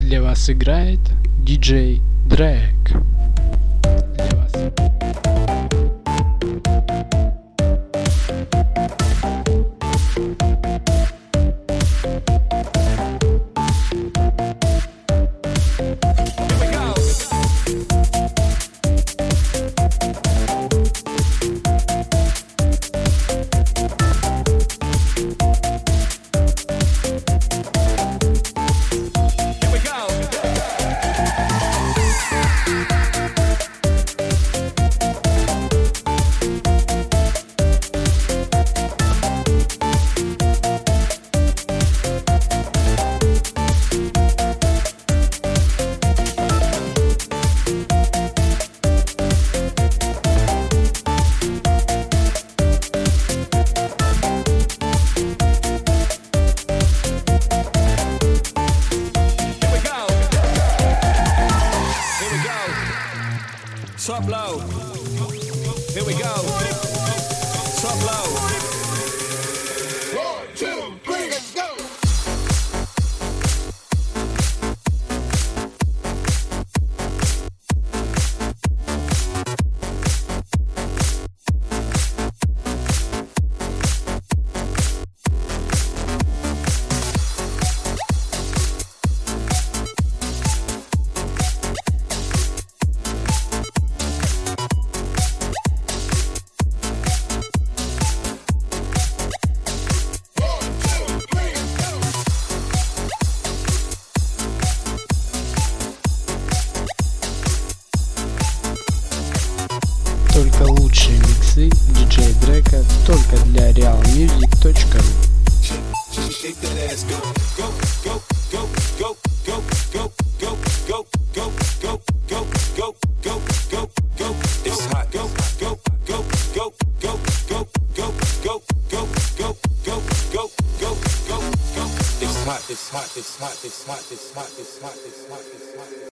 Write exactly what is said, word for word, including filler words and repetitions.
Для вас играет диджей Дрэк. Для вас. Top low. Here we go. Top low. One, two, three, let's go. Только лучшие миксы диджей Дрэка только для реал мьюзик точка ру. It's hot, it's hot, it's hot, it's hot, it's hot, it's hot, it's hot, it's hot, it's hot.